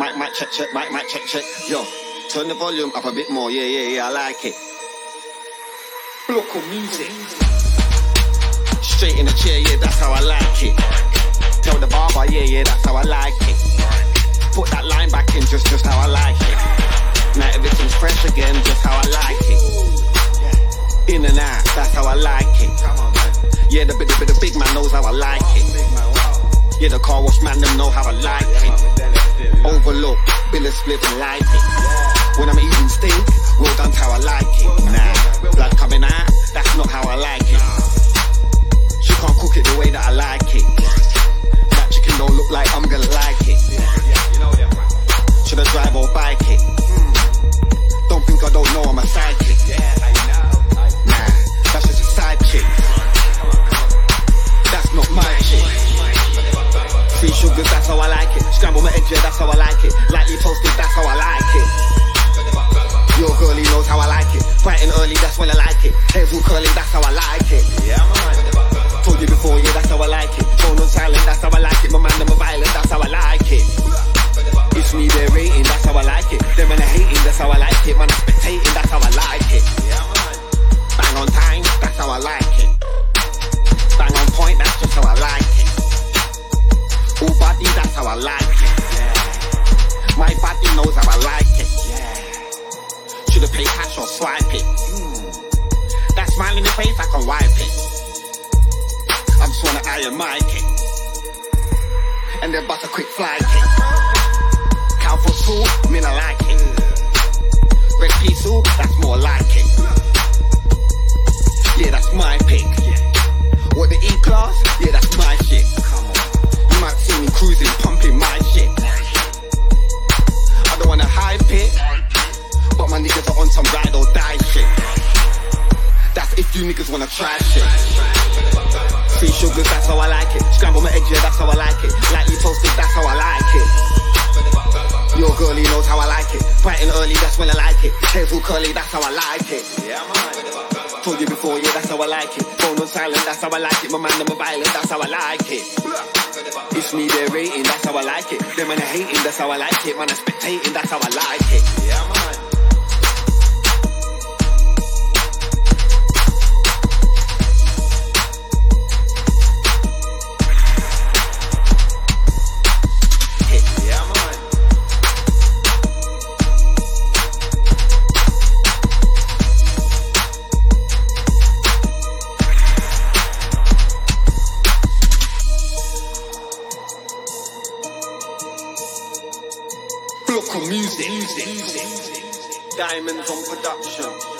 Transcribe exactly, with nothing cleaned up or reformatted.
mic, mic, check, check, mic, mic, check, check. Yo, turn the volume up a bit more. Yeah, yeah, yeah, I like it. Local music. Straight in the chair, yeah, that's how I like it. Tell the barber, yeah, yeah, that's how I like it. Put that line back in, just, just how I like it. Now everything's fresh again, just how I like it. In and out, that's how I like it. Yeah, the, the, the, the big man knows how I like it. Yeah, the car wash man, them know how I like it. Overlook, bill of split and like it. When I'm eating steak, well done's how I like it. Nah, blood coming out, that's not how I like it. She can't cook it the way that I like it. That chicken don't look like I'm gonna like it. Should I drive or bike it? Don't think I don't know I'm a sidekick. Nah, that's just a side chick. That's not my chick. Free sugars, that's how I like it. Scramble my eggs, yeah, that's how I like it. Lightly toasted, that's how I like it. Your girlie knows how I like it. Bright and early, that's when I like it. Hair's all curly, that's how I like it. Told you before, yeah, that's how I like it. Phone on silent, that's how I like it. My man, them a violent, that's how I like it. It's me, they're rating, that's how I like it. Them when they're hating, that's how I like it. Man, I'm spectating, that's how I like it. Bang on time, that's how I like it. Bang on point, that's just how I like it. All body, that's how I like it. My body knows how I like it. Should've paid cash or swipe it. That smile in the face, I can wipe it. I just wanna iron my kick. And then bust a quick fly kick. Cow for two, mean I like it. Red pea soup, that's more like it. Yeah, that's my pick. What the E-class? Yeah, that's my shit. You might see me cruising, pumping my shit. I don't wanna hype it, but my niggas are on some ride or die shit. That's if you niggas wanna try shit. Free sugars, that's how I like it. Scramble my eggs, yeah, that's how I like it. Lightly toasted, that's how I like it. Your girlie knows how I like it. Bright and early, that's when I like it. Hair's all curly, that's how I like it. Told you before, yeah, that's how I like it. Phone on silent, that's how I like it. My man, them a violent, that's how I like it. It's me, they're rating, that's how I like it. Them when they're hating, that's how I like it. Man, I'm spectating, that's how I like it. Yeah, man. Local music. Diamonds on production.